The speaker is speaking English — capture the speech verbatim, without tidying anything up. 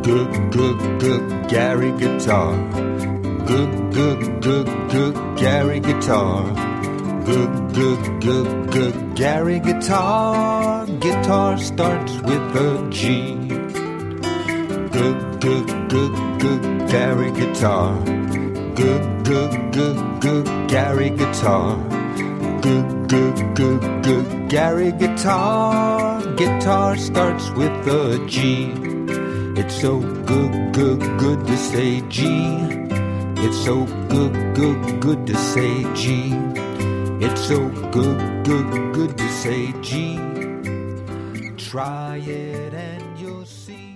good, good, good Gary guitar. Good, good, good, good Gary guitar. Good, good, good, good Gary guitar. Guitar starts with a G. Good, good, good, good Gary guitar. Good, good, good, good Gary guitar. Good, good, good, good Gary guitar. Guitar starts with a G. It's so good, good, good to say G. It's so good, good, good to say G. It's so good, good, good to say G. Try it and you'll see.